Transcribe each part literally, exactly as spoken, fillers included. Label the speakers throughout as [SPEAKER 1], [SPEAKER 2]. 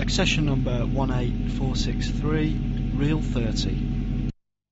[SPEAKER 1] Accession number one eight four six three, reel thirty.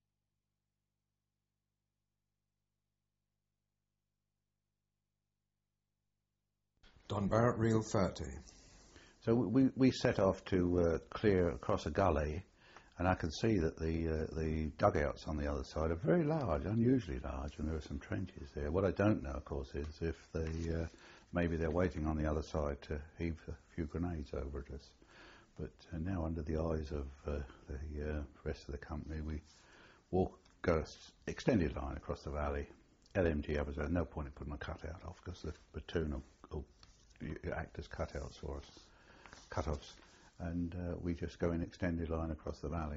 [SPEAKER 2] Don Barrett, reel thirty.
[SPEAKER 3] So we, we set off to uh, clear across a gully, and I can see that the uh, the dugouts on the other side are very large, unusually large, and there are some trenches there. What I don't know, of course, is if they uh, maybe they're waiting on the other side to heave a few grenades over at us. But uh, now, under the eyes of uh, the uh, rest of the company, we walk go s- extended line across the valley. L M G, there's no point in putting a cutout off because the platoon will, will act as cutouts for us. Cut-offs, and uh, we just go in extended line across the valley.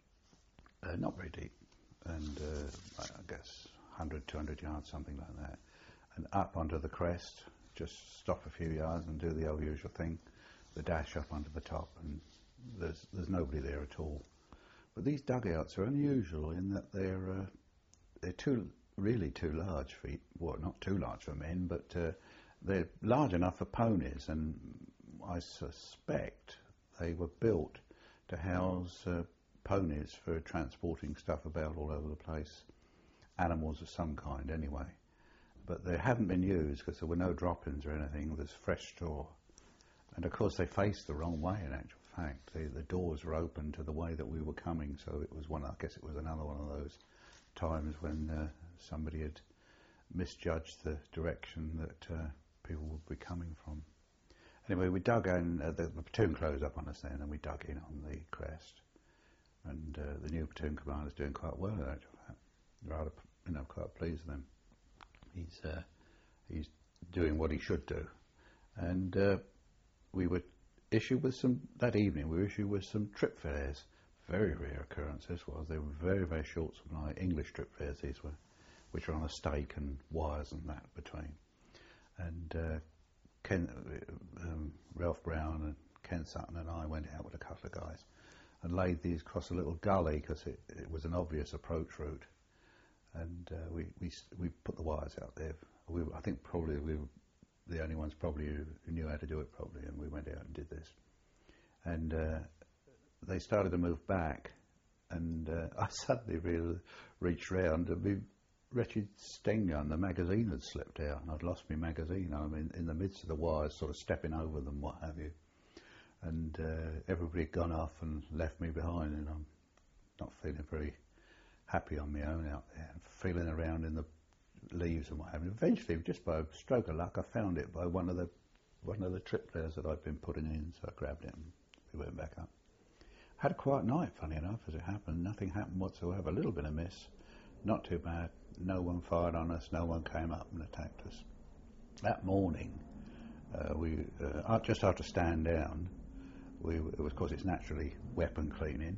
[SPEAKER 3] Uh, not very deep, and uh, I guess one hundred, two hundred yards, something like that. And up onto the crest, just stop a few yards and do the old usual thing, the dash up onto the top, and there's there's nobody there at all. But these dugouts are unusual in that they're uh, they're too really too large for, well, not too large for men, but uh, they're large enough for ponies, and I suspect they were built to house uh, ponies for transporting stuff about all over the place, animals of some kind anyway. But they haven't been used because there were no drop-ins or anything. There's fresh straw. And of course they faced the wrong way in actual fact. They, the doors were open to the way that we were coming, so it was one, I guess it was another one of those times when uh, somebody had misjudged the direction that uh, people would be coming from. Anyway, we dug in, uh, the, the platoon closed up on us then, and we dug in on the crest. And uh, the new platoon commander's doing quite well in actual fact. Rather, you know, quite pleased with him. He's, uh, he's doing what he should do. And uh, we were issued with some, that evening, we were issued with some trip fares. Very rare occurrence this was. They were very, very short supply, English trip fares these were, which are on a stake and wires and that between. And uh, Ken, um, Ralph Brown and Ken Sutton and I went out with a couple of guys and laid these across a little gully because it, it was an obvious approach route, and uh, we, we we put the wires out there. We, I think probably we were the only ones probably who, who knew how to do it properly, and we went out and did this. And uh, they started to move back, and uh, I suddenly re- reached round and we wretched Sten gun, the magazine had slipped out, and I'd lost my magazine. I mean, in the midst of the wires, sort of stepping over them, what have you. And uh, everybody had gone off and left me behind, and I'm not feeling very happy on my own out there, and feeling around in the leaves and what have you. Eventually, just by a stroke of luck, I found it by one of the one of the trip flares that I'd been putting in, so I grabbed it and we went back up. Had a quiet night, funny enough, as it happened. Nothing happened whatsoever. A little bit of miss, not too bad. No one fired on us, no one came up and attacked us. That morning, uh, we uh, just after stand down, we, it was, of course, it's naturally weapon cleaning,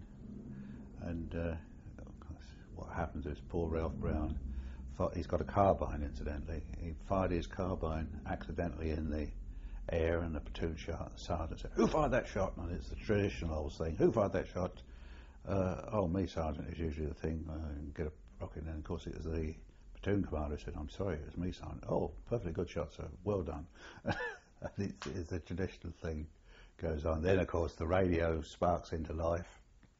[SPEAKER 3] and uh, of course, what happens is poor Ralph Brown, he's got a carbine, incidentally. He fired his carbine accidentally in the air, and the platoon sergeant said, "Who fired that shot?" And it's the traditional old thing, "Who fired that shot?" Uh, oh, me, Sergeant, is usually the thing. Uh, get a rocket, and of course it was the platoon commander who said, "I'm sorry, it was me, Sergeant." "Oh, perfectly good shot, sir. Well done." And it's, it's the traditional thing goes on. Then, of course, the radio sparks into life.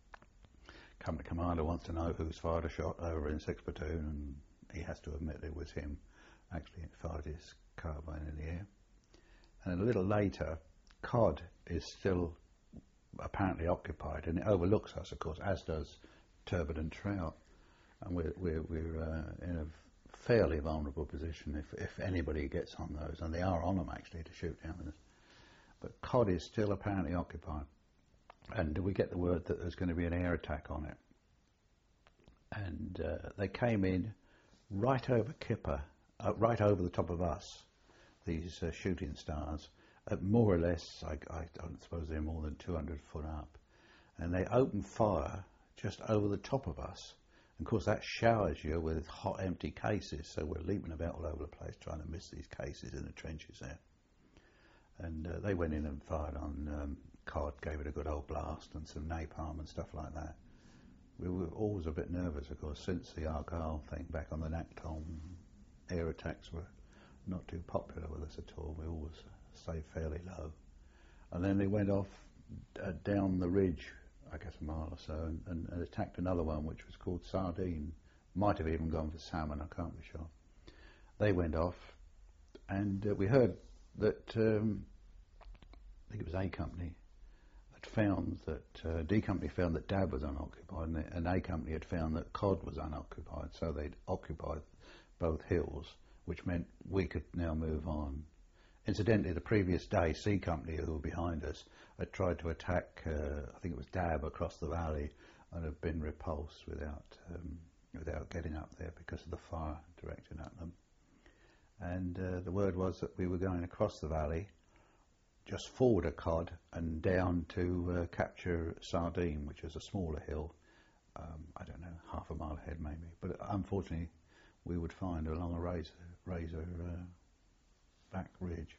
[SPEAKER 3] Company commander wants to know who's fired a shot over in sixth Platoon, and he has to admit it was him. Actually, he fired his carbine in the air. And a little later, Cod is still apparently occupied, and it overlooks us, of course, as does Turbot Trout. And we're, we're, we're uh, in a fairly vulnerable position if, if anybody gets on those, and they are on them actually to shoot down with us. But Cod is still apparently occupied, and we get the word that there's going to be an air attack on it. And uh, they came in right over Kipper, uh, right over the top of us, these uh, shooting stars, at more or less, I, I don't suppose they're more than two hundred foot up, and they opened fire just over the top of us. And of course that showers you with hot empty cases, so we're leaping about all over the place trying to miss these cases in the trenches there. And uh, they went in and fired on um, Cod, gave it a good old blast, and some napalm and stuff like that. We were always a bit nervous, of course, since the Argyle thing back on the Naktom. Air attacks were not too popular with us at all. We always stayed fairly low. And then they went off uh, down the ridge, I guess a mile or so, and, and, and attacked another one which was called Sardine. Might have even gone for salmon, I can't be sure. They went off, and uh, we heard that, um, I think it was A Company, had found that, uh, D Company found that Dab was unoccupied, and, and A Company had found that Cod was unoccupied, so they'd occupied both hills, which meant we could now move on. Incidentally, the previous day, C Company, who were behind us, had tried to attack, uh, I think it was Dab, across the valley, and had been repulsed without um, without getting up there because of the fire directed at them. And uh, the word was that we were going across the valley, just forward a Cod, and down to uh, capture Sardine, which is a smaller hill, um, I don't know, half a mile ahead maybe. But unfortunately, we would find along a razor, razor uh, back ridge.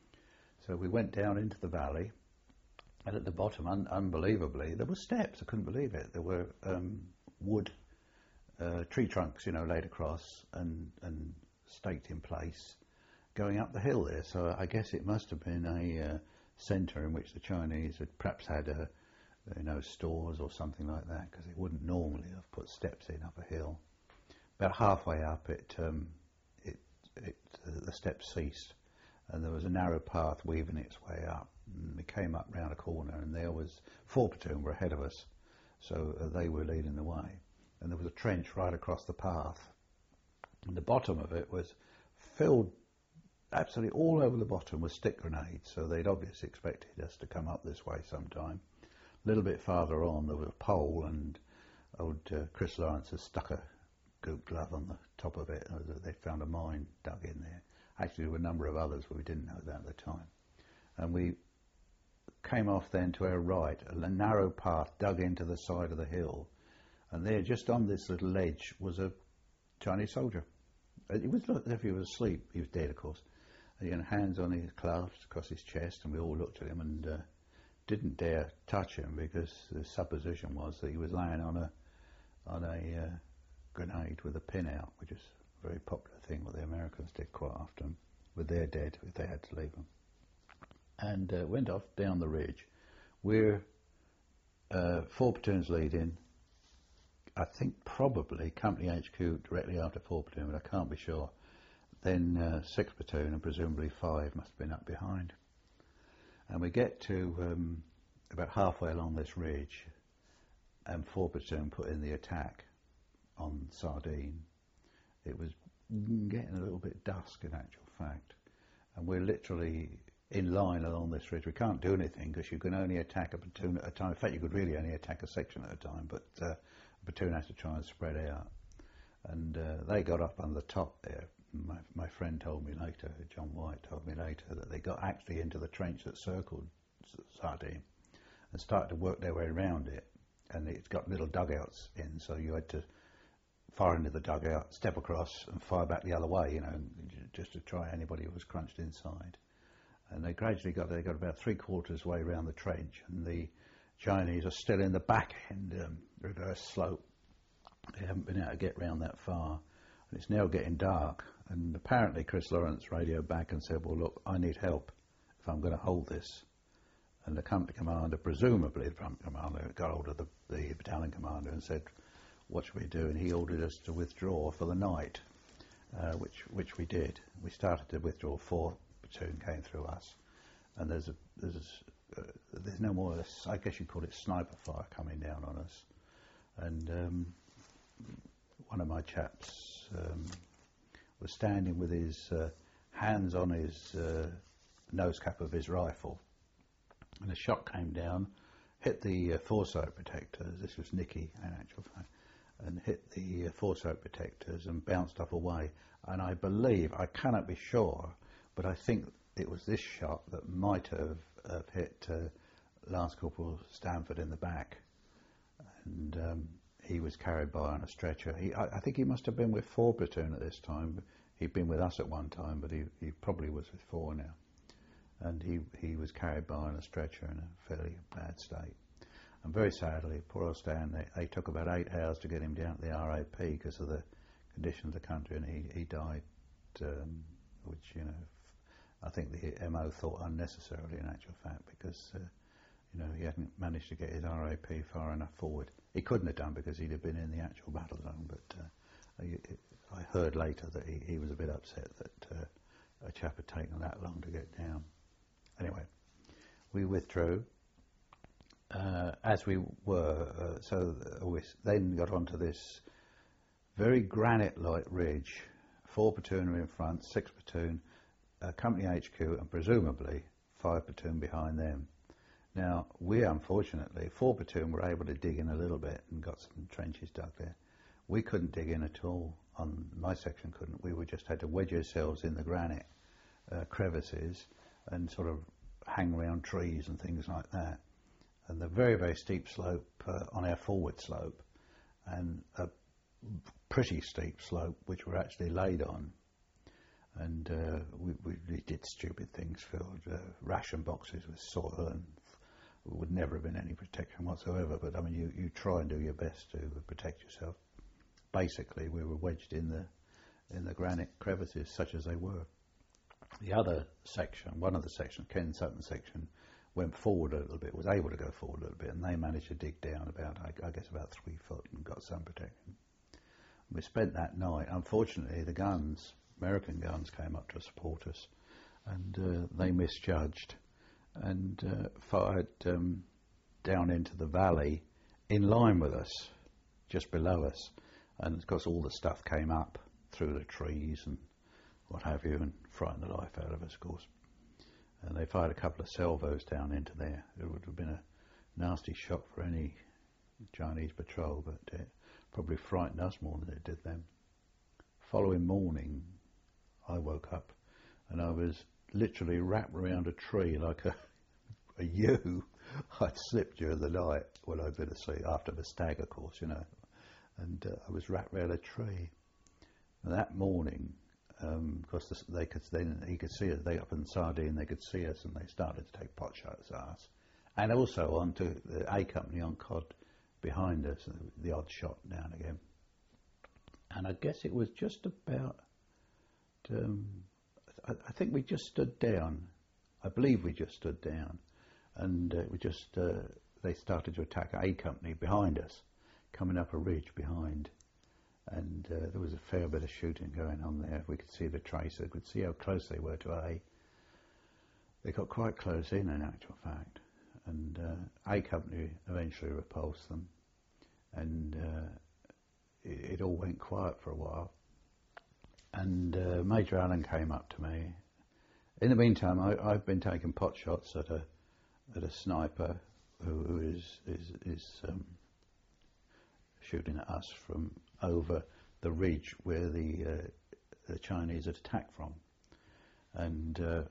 [SPEAKER 3] So we went down into the valley, and at the bottom, un unbelievably, there were steps. I couldn't believe it. There were um, wood uh, tree trunks, you know, laid across and, and staked in place, going up the hill there. So I guess it must have been a uh, centre in which the Chinese had perhaps had a, you know, stores or something like that, because they wouldn't normally have put steps in up a hill. About halfway up, it, um, it, it uh, the steps ceased, and there was a narrow path weaving its way up. And we came up round a corner, and there was four platoon were ahead of us, so uh, they were leading the way. And there was a trench right across the path, and the bottom of it was filled absolutely all over the bottom with stick grenades, so they'd obviously expected us to come up this way sometime. A little bit farther on, there was a pole, and old uh, Chris Lawrence had stuck a goop glove on the top of it. They found a mine dug in there. Actually, there were a number of others, but we didn't know that at the time. And we came off then to our right, a narrow path dug into the side of the hill, and there, just on this little ledge, was a Chinese soldier. It was as if he was asleep. He was dead, of course. He had hands on his clasped across his chest, and we all looked at him and uh, didn't dare touch him, because the supposition was that he was laying on a on a uh, grenade with a pin out, which is a very popular thing what the Americans did quite often with their dead if they had to leave them. And uh, went off down the ridge. We're uh, four platoons leading. I think probably Company H Q directly after four platoon, but I can't be sure. Then uh, six platoon, and presumably five must have been up behind. And we get to um, about halfway along this ridge, and four platoon put in the attack on Sardine. It was getting a little bit dusk in actual fact, and we're literally in line along this ridge. We can't do anything because you can only attack a platoon at a time. In fact, you could really only attack a section at a time, but uh, a platoon has to try and spread out. And uh, they got up on the top there. My, my friend told me later, John White told me later, that they got actually into the trench that circled Sardine and started to work their way around it. And it's got little dugouts in, so you had to fire into the dugout, step across, and fire back the other way, you know, just to try anybody who was crunched inside. And they gradually got, they got about three quarters way around the trench, and the Chinese are still in the back end, um, reverse slope. They haven't been able to get round that far. And it's now getting dark, and apparently Chris Lawrence radioed back and said, well, look, I need help if I'm going to hold this. And the company commander, presumably the company commander, got hold of the, the battalion commander and said, what should we do? And he ordered us to withdraw for the night, uh, which which we did. We started to withdraw. Four platoon came through us, and there's a there's a, uh, there's no more, I guess you'd call it sniper fire coming down on us. And um, one of my chaps um, was standing with his uh, hands on his uh, nose cap of his rifle, and a shot came down, hit the uh, foresight protectors. This was Nicky, in actual fact, and hit the uh, foresight protectors and bounced off away. And I believe, I cannot be sure, but I think it was this shot that might have, have hit uh, Lance Corporal Stanford in the back, and um, he was carried by on a stretcher. He, I, I think he must have been with four platoon at this time. He'd been with us at one time, but he, he probably was with four now. And he, he was carried by on a stretcher in a fairly bad state. And very sadly, poor old Stan, they, they took about eight hours to get him down to the R A P because of the condition of the country, and he, he died, um, which, you know, I think the M O thought unnecessarily in actual fact, because uh, You know, he hadn't managed to get his R A P far enough forward. He couldn't have done because he'd have been in the actual battle zone, but uh, I, I heard later that he, he was a bit upset that uh, a chap had taken that long to get down. Anyway, we withdrew. Uh, as we were, uh, so we then got onto this very granite-like ridge, four platoon were in front, six platoon, uh, company H Q, and presumably five platoon behind them. Now, we unfortunately, four platoon were able to dig in a little bit and got some trenches dug there. We couldn't dig in at all. On my section couldn't. We were just had to wedge ourselves in the granite uh, crevices and sort of hang around trees and things like that. And the very, very steep slope uh, on our forward slope, and a pretty steep slope which we're actually laid on. And uh, we, we, we did stupid things, filled uh, ration boxes with soil, and would never have been any protection whatsoever. But I mean, you, you try and do your best to protect yourself. Basically, we were wedged in the in the granite crevices, such as they were. The other section, one of the sections, Ken Sutton section, went forward a little bit, was able to go forward a little bit, and they managed to dig down about, I, I guess, about three foot and got some protection. We spent that night. Unfortunately, the guns, American guns, came up to support us, and uh, they misjudged and uh, fired um, down into the valley in line with us, just below us. And of course, all the stuff came up through the trees and what have you, and frightened the life out of us, of course. And they fired a couple of salvos down into there. It would have been a nasty shock for any Chinese patrol, but it probably frightened us more than it did them. Following morning, I woke up and I was literally wrapped around a tree like a, a ewe. I'd slipped during the night when I'd been asleep, after the stag, of course, you know, and uh, I was wrapped around a tree. And that morning, Um, because the, they could then he could see us. They up in Sardine, they could see us, and they started to take pot shots at us, and also onto the A Company on Cod behind us, the odd shot now and again. And I guess it was just about. Um, I, I think we just stood down. I believe we just stood down, and uh, we just uh, they started to attack A Company behind us, coming up a ridge behind. And uh, there was a fair bit of shooting going on there. We could see the tracer, we could see how close they were to A. They got quite close in, in actual fact. And uh, A Company eventually repulsed them. And uh, it, it all went quiet for a while. And uh, Major Allen came up to me. In the meantime, I, I've been taking pot shots at a at a sniper who, who is is, is um, shooting at us from over the ridge where the uh, the Chinese had attacked from, and uh,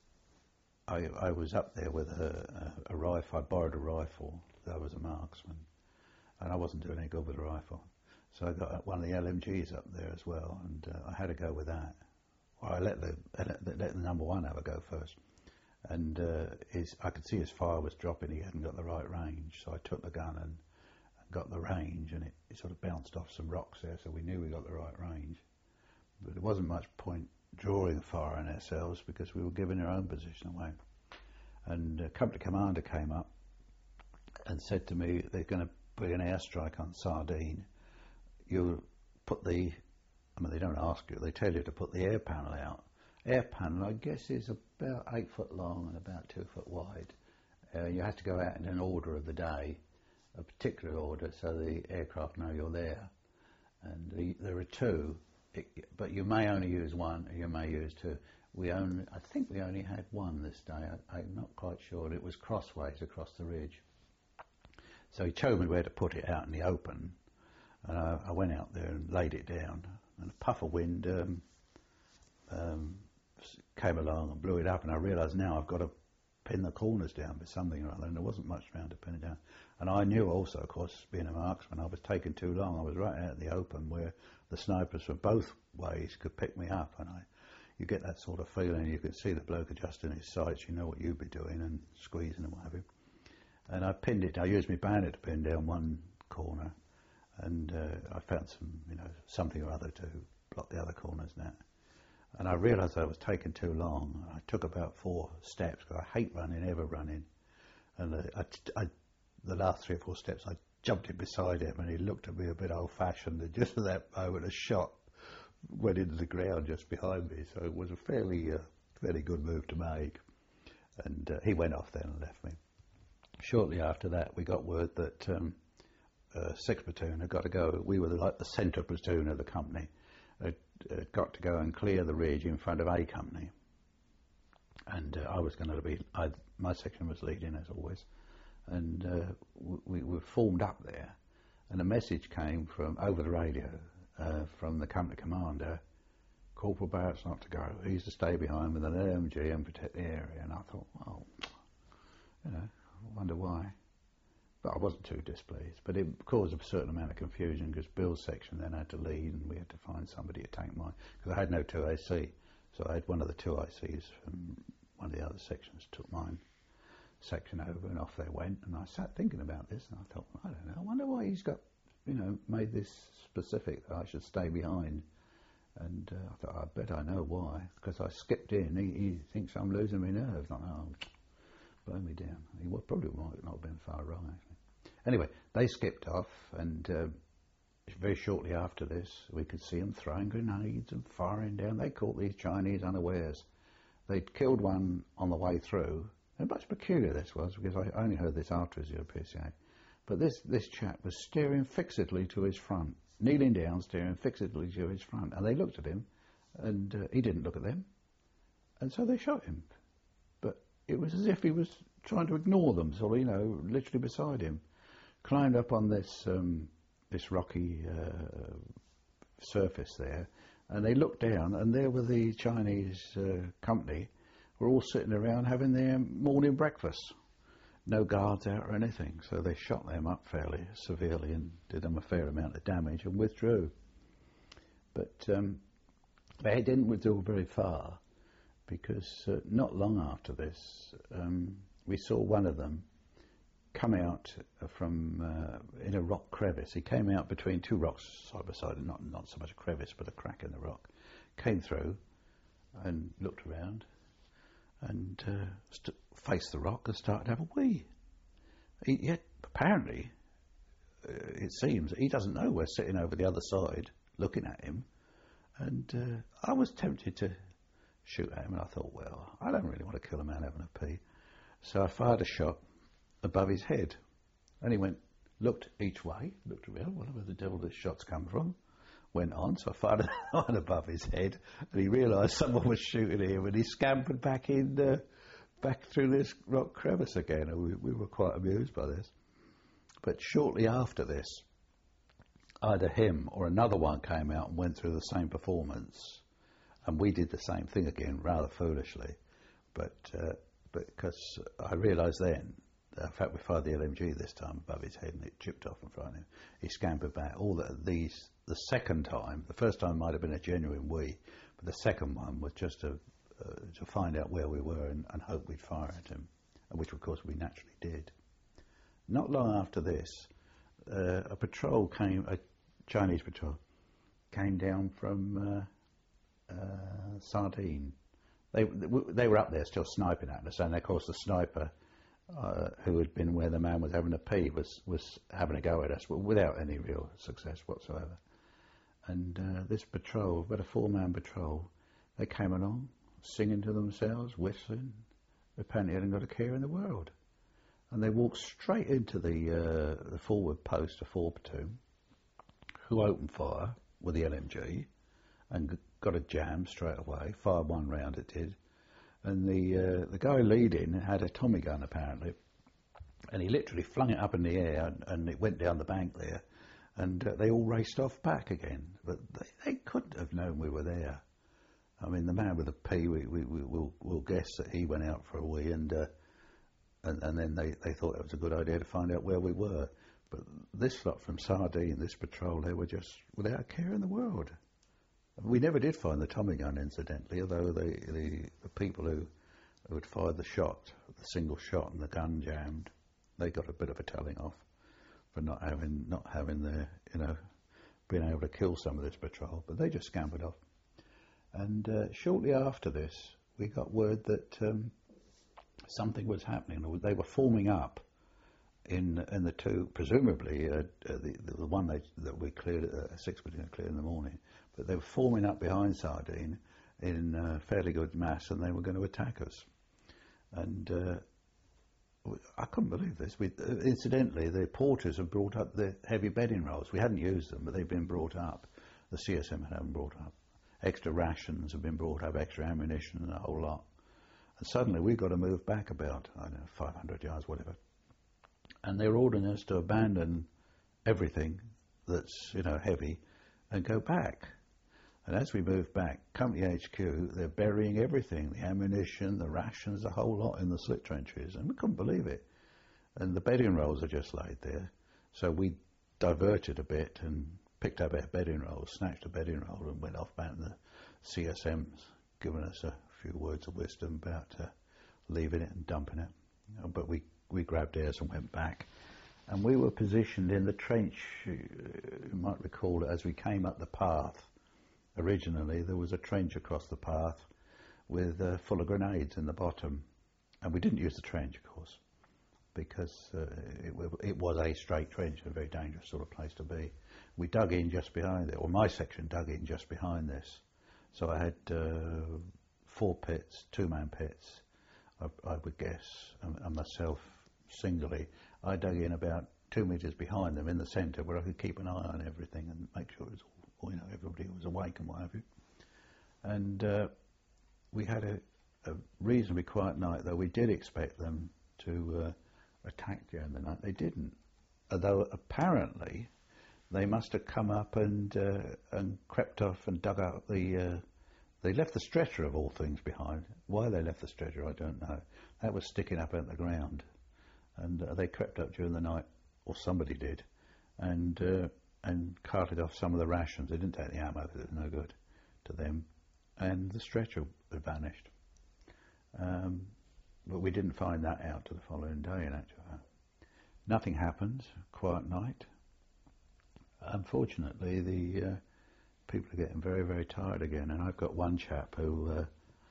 [SPEAKER 3] I, I was up there with a, a, a rifle. I borrowed a rifle. I was a marksman, and I wasn't doing any good with a rifle, so I got one of the L M Gs up there as well, and uh, I had to go with that. Well, I let the let the, let the number one have a go first, and uh, his I could see his fire was dropping. He hadn't got the right range, so I took the gun and got the range, and it, it sort of bounced off some rocks there, so we knew we got the right range. But there wasn't much point drawing fire on ourselves because we were giving our own position away. And uh, company commander came up and said to me, they're going to put an airstrike on Sardine. You put the, I mean, they don't ask you, they tell you to put the air panel out. Air panel, I guess, is about eight foot long and about two foot wide. Uh, you have to go out in an order of the day, a particular order, so the aircraft know you're there. And the, there are two, it, but you may only use one, or you may use two. We only, I think we only had one this day. I, I'm not quite sure. It was crossways across the ridge. So he told me where to put it out in the open, and I, I went out there and laid it down. And a puff of wind um, um, came along and blew it up, and I realised now I've got to pin the corners down with something or other, and there wasn't much around to pin it down. And I knew also, of course, being a marksman, I was taking too long. I was right out in the open where the snipers from both ways could pick me up, and I, you get that sort of feeling. You could see the bloke adjusting his sights, you know what you'd be doing, and squeezing and what have you. And I pinned it, I used my bayonet to pin down one corner, and uh, I found some, you know, something or other to block the other corners now. And I realised I was taking too long. I took about four steps, because I hate running, ever running. And uh, I, I, the last three or four steps, I jumped in beside him, and he looked at me a bit old-fashioned. And just at that moment, a shot went into the ground just behind me. So it was a fairly, uh, fairly good move to make. And uh, he went off then and left me. Shortly after that, we got word that um, uh, Sixth Platoon had got to go. We were like the centre platoon of the company. Had, had got to go and clear the ridge in front of A Company. And uh, I was going to be, I, my section was leading as always. And uh, we, we were formed up there. And a message came from over the radio uh, from the company commander, Corporal Barrett's not to go. He's to stay behind with an L M G and protect the area. And I thought, well, you know, I wonder why. But I wasn't too displeased. But it caused a certain amount of confusion because Bill's section then had to lead and we had to find somebody to take mine. Because I had no two A C. So I had one of the two I Cs from one of the other sections took mine section over and off they went. And I sat thinking about this and I thought, I don't know, I wonder why he's got, you know, made this specific that I should stay behind. And uh, I thought, I bet I know why. Because I skipped in. He, he thinks I'm losing my nerve. I thought, oh, blow me down. He would, probably might not have been far wrong, actually. Anyway, they skipped off, and uh, very shortly after this, we could see them throwing grenades and firing down. They caught these Chinese unawares. They'd killed one on the way through. And much peculiar this was, because I only heard this after his P C A. But this, this chap was staring fixedly to his front. Kneeling down, staring fixedly to his front. And they looked at him, and uh, he didn't look at them. And so they shot him. But it was as if he was trying to ignore them, sort of, you know, literally beside him. Climbed up on this um, this rocky uh, surface there, and they looked down, and there were the Chinese uh, company, were all sitting around having their morning breakfast. No guards out or anything, so they shot them up fairly severely and did them a fair amount of damage and withdrew. But um, they didn't withdraw very far, because uh, not long after this, um, we saw one of them come out from uh, in a rock crevice. He came out between two rocks side by side, not not so much a crevice, but a crack in the rock. Came through and looked around, and uh, st- faced the rock and started to have a wee. He, yet, apparently, uh, it seems, he doesn't know we're sitting over the other side looking at him. And uh, I was tempted to shoot at him, and I thought, well, I don't really want to kill a man having a pee. So I fired a shot above his head. And he went, looked each way, looked around, wonder where the devil this shot's come from. Went on, so I fired one above his head, and he realised someone was shooting at him, and he scampered back in, uh, back through this rock crevice again, and we, we were quite amused by this. But shortly after this, either him or another one came out and went through the same performance, and we did the same thing again, rather foolishly, but uh, because I realised then, in fact we fired the L M G this time above his head and it chipped off in front of him. He scampered back. All the, these, the second time, the first time might have been a genuine wee, but the second one was just to, uh, to find out where we were and, and hope we'd fire at him, which of course we naturally did. Not long after this, uh, a patrol came, a Chinese patrol, came down from uh, uh, Sardine. They, they were up there still sniping at us, and of course the sniper uh, who had been where the man was having a pee was, was having a go at us, but without any real success whatsoever. And uh, this patrol, about a four-man patrol, they came along, singing to themselves, whistling. Apparently they hadn't got a care in the world. And they walked straight into the, uh, the forward post of four platoon, who opened fire with the L M G, and got a jam straight away, fired one round it did, and the uh, the guy leading had a Tommy gun apparently, and he literally flung it up in the air, and, and it went down the bank there, and uh, they all raced off back again, but they, they couldn't have known we were there. I mean, the man with the P, we, we, we will we'll guess that he went out for a wee, and, uh, and and then they, they thought it was a good idea to find out where we were. But this lot from Sardine, this patrol, they were just without a care in the world. We never did find the Tommy gun, incidentally, although the, the, the people who, who had fired the shot, the single shot and the gun jammed, they got a bit of a telling off for not having, not having the, you know, being able to kill some of this patrol, but they just scampered off. And uh, shortly after this, we got word that um, something was happening. They were forming up in in the two, presumably uh, uh, the, the one they, that we cleared, uh, six battalion cleared in the morning, but they were forming up behind Sardine in uh, fairly good mass, and they were going to attack us. And uh, I couldn't believe this. We, uh, incidentally, the porters had brought up the heavy bedding rolls. We hadn't used them, but they'd been brought up. The C S M had them brought up. Extra rations had been brought up, extra ammunition, and a whole lot. And suddenly we've got to move back about, I don't know, five hundred yards, whatever. And they're ordering us to abandon everything that's, you know, heavy and go back. And as we move back, Company H Q, they're burying everything, the ammunition, the rations, the whole lot in the slit trenches. And we couldn't believe it. And the bedding rolls are just laid there. So we diverted a bit and picked up our bedding rolls, snatched a bedding roll and went off back, and the C S M's given us a few words of wisdom about uh, leaving it and dumping it. You know, but we, we grabbed ours and went back. And we were positioned in the trench, you might recall, as we came up the path. Originally, there was a trench across the path with uh, full of grenades in the bottom. And we didn't use the trench, of course, because uh, it, it was a straight trench, a very dangerous sort of place to be. We dug in just behind it, or my section dug in just behind this. So I had uh, four pits, two-man pits, I, I would guess, and, and myself singly. I dug in about two metres behind them in the centre, where I could keep an eye on everything and make sure it was all, you know, everybody was awake and what have you. And uh, we had a, a reasonably quiet night, though we did expect them to uh, attack during the night. They didn't, although apparently they must have come up and uh, and crept off and dug out the. Uh, they left the stretcher of all things behind. Why they left the stretcher, I don't know. That was sticking up at the ground, and uh, they crept up during the night, or somebody did, and uh, and carted off some of the rations. They didn't take the ammo; it was no good to them, and the stretcher had vanished. Um, but we didn't find that out till the following day. In actual fact, nothing happened. Quiet night. Unfortunately, the uh, people are getting very, very tired again, and I've got one chap who, uh,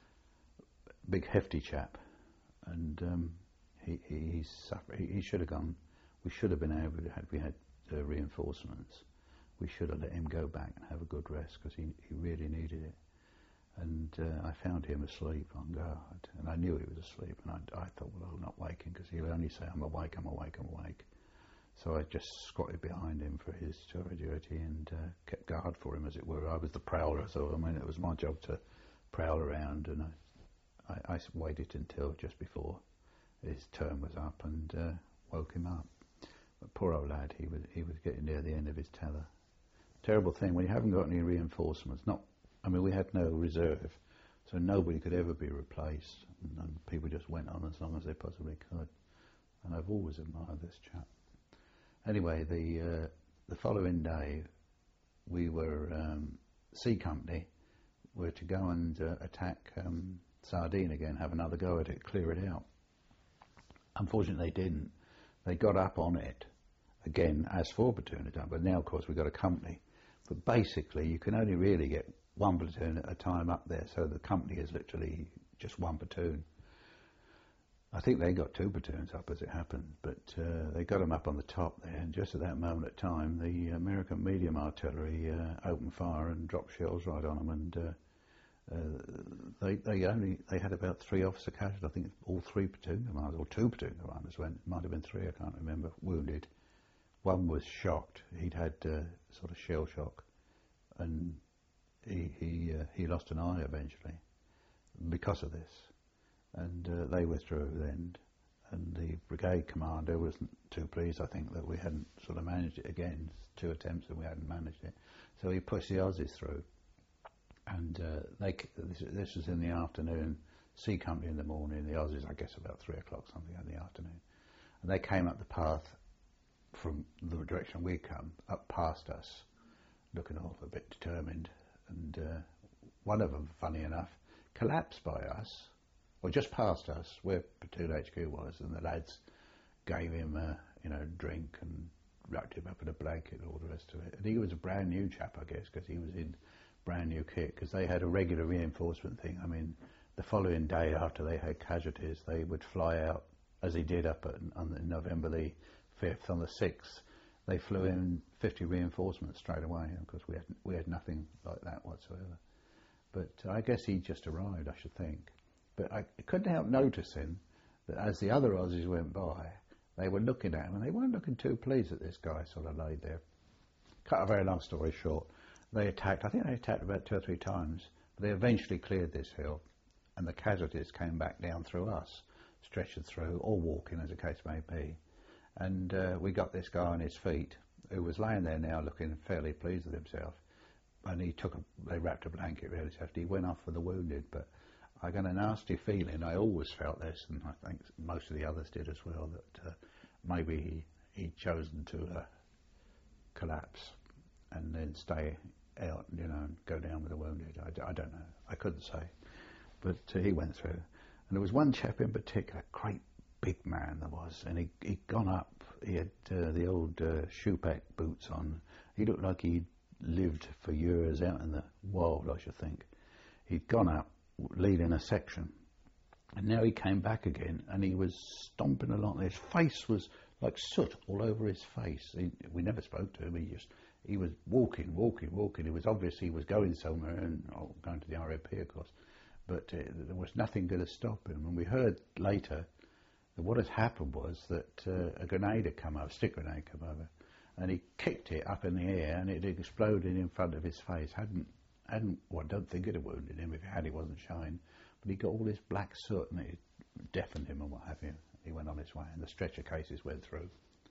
[SPEAKER 3] big hefty chap, and um, he, he he's suffer- he, he should have gone. We should have been able to, had we had uh, reinforcements, we should have let him go back and have a good rest, because he, he really needed it. And uh, I found him asleep on guard, and I knew he was asleep, and I, I thought, well, I'll not wake him, because he'll only say, I'm awake, I'm awake, I'm awake. So I just squatted behind him for his tour duty and uh, kept guard for him, as it were. I was the prowler, so I mean, it was my job to prowl around, and I, I, I waited until just before his term was up and uh, woke him up. But poor old lad, he was he was getting near the end of his tether. Terrible thing when you haven't got any reinforcements. Not, I mean, we had no reserve, so nobody could ever be replaced, and, and people just went on as long as they possibly could. And I've always admired this chap. Anyway, the uh, the following day, we were um, C Company were to go and uh, attack um, Sardine again, have another go at it, clear it out. Unfortunately, they didn't. They got up on it again as four platoon had done, but now, of course, we've got a company. But basically, you can only really get one platoon at a time up there, so the company is literally just one platoon. I think they got two platoons up as it happened, but uh, they got them up on the top there, and just at that moment of time, the American medium artillery uh, opened fire and dropped shells right on them, and uh, uh, they they only they had about three officer casualties. I think all three platoon commanders, or two platoon commanders went. It might have been three, I can't remember. Wounded. One was shocked. He'd had uh, sort of shell shock, and he he uh, he lost an eye eventually because of this. And uh, they withdrew then, and the brigade commander wasn't too pleased, I think, that we hadn't sort of managed it again. Two attempts and we hadn't managed it. So he pushed the Aussies through, and uh, they this, this was in the afternoon, C Company in the morning, the Aussies, I guess, about three o'clock, something in the afternoon. And they came up the path from the direction we'd come, up past us, looking all a bit determined. And uh, one of them, funny enough, collapsed by us, or just past us, where platoon H Q was, and the lads gave him a, you know, drink and wrapped him up in a blanket and all the rest of it. And he was a brand new chap, I guess, because he was in brand new kit, because they had a regular reinforcement thing. I mean, the following day after they had casualties, they would fly out, as they did up at, on the November the fifth. On the sixth, they flew in fifty reinforcements straight away, because we had, we had nothing like that whatsoever. But I guess he just arrived, I should think. But I couldn't help noticing that as the other Aussies went by, they were looking at him, and they weren't looking too pleased that this guy sort of laid there. Cut a very long story short, they attacked, I think they attacked about two or three times, but they eventually cleared this hill, and the casualties came back down through us, stretchered through, or walking as the case may be. And uh, we got this guy on his feet, who was laying there now looking fairly pleased with himself. And he took a, they wrapped a blanket around his head. He went off for the wounded, but I got a nasty feeling, I always felt this, and I think most of the others did as well, that uh, maybe he, he'd chosen to uh, collapse and then stay out, you know, and go down with the wounded. I, I don't know, I couldn't say. But uh, he went through. And there was one chap in particular, great big man there was, and he, he'd gone up, he had uh, the old uh, shoepack boots on. He looked like he'd lived for years out in the wild, I should think. He'd gone up leading a section, and now he came back again, and he was stomping along. His face was like soot all over his face. He, we never spoke to him. He just he was walking, walking, walking. It was obvious he was going somewhere, and oh, going to the R A P, of course. But uh, there was nothing going to stop him. And we heard later that what had happened was that uh, a grenade had come over, a stick grenade come over, and he kicked it up in the air, and it exploded in front of his face. Hadn't, hadn't. Well, I don't think it had wounded him. If it had, he wasn't showing. But he got all this black soot, and it deafened him and what have you. He went on his way, and the stretcher cases went through.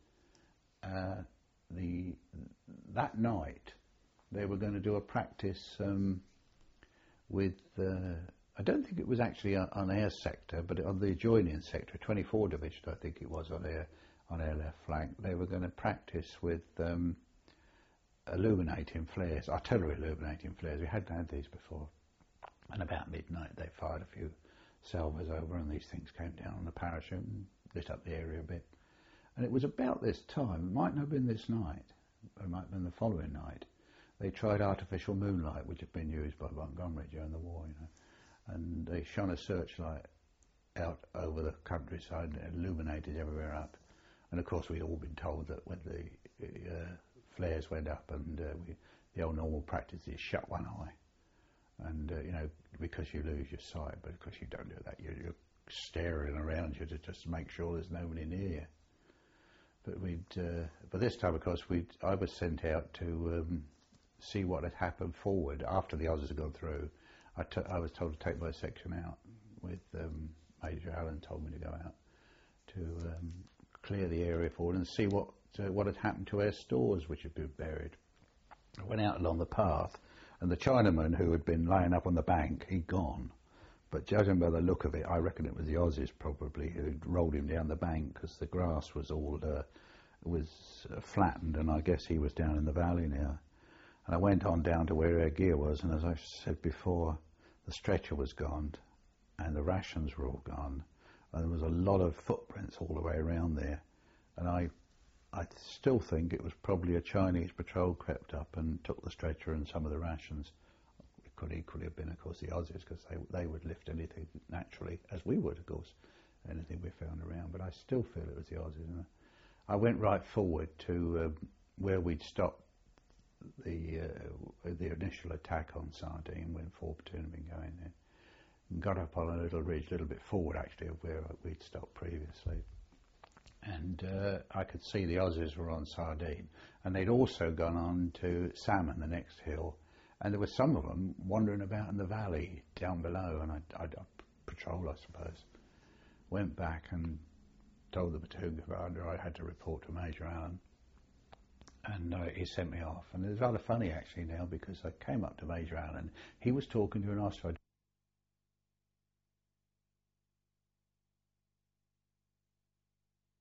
[SPEAKER 3] Uh, the that night, they were going to do a practice um, with. Uh, I don't think it was actually on, on air sector, but on the adjoining sector, twenty-four Division, I think it was on air. On their left flank, they were going to practice with um, illuminating flares, artillery illuminating flares. We hadn't had these before. And about midnight, they fired a few salvos over, and these things came down on the parachute and lit up the area a bit. And it was about this time, it might not have been this night, it might have been the following night, they tried artificial moonlight, which had been used by Montgomery during the war, you know. And they shone a searchlight out over the countryside and illuminated everywhere up. And of course, we'd all been told that when the uh, flares went up, and uh, we, the old normal practice is shut one eye, and uh, you know, because you lose your sight. But of course, you don't do that. You're, you're staring around you to just make sure there's nobody near you. But we'd, uh, but this time, of course, we I was sent out to um, see what had happened forward after the Aussies had gone through. I, t I was told to take my section out with um, Major Allen told me to go out to. Um, clear the area forward and see what uh, what had happened to our stores which had been buried. I went out along the path, and the Chinaman who had been laying up on the bank, he'd gone. But judging by the look of it, I reckon it was the Aussies probably who'd rolled him down the bank, because the grass was all uh, was uh, flattened, and I guess he was down in the valley now. And I went on down to where our gear was, and as I said before, the stretcher was gone, and the rations were all gone. And there was a lot of footprints all the way around there, and I, I still think it was probably a Chinese patrol crept up and took the stretcher and some of the rations. It could equally have been, of course, the Aussies, because they they would lift anything naturally, as we would, of course, anything we found around. But I still feel it was the Aussies. And I went right forward to uh, where we'd stopped the uh, the initial attack on Sardine when four platoon had been going there. Got up on a little ridge, a little bit forward actually of where we'd stopped previously, and uh, I could see the Aussies were on Sardine, and they'd also gone on to Salmon, the next hill, and there were some of them wandering about in the valley down below, and I, I, I patrol, I suppose. Went back and told the platoon commander I had to report to Major Allen, and uh, he sent me off. And it was rather funny actually now, because I came up to Major Allen, he was talking to an Austro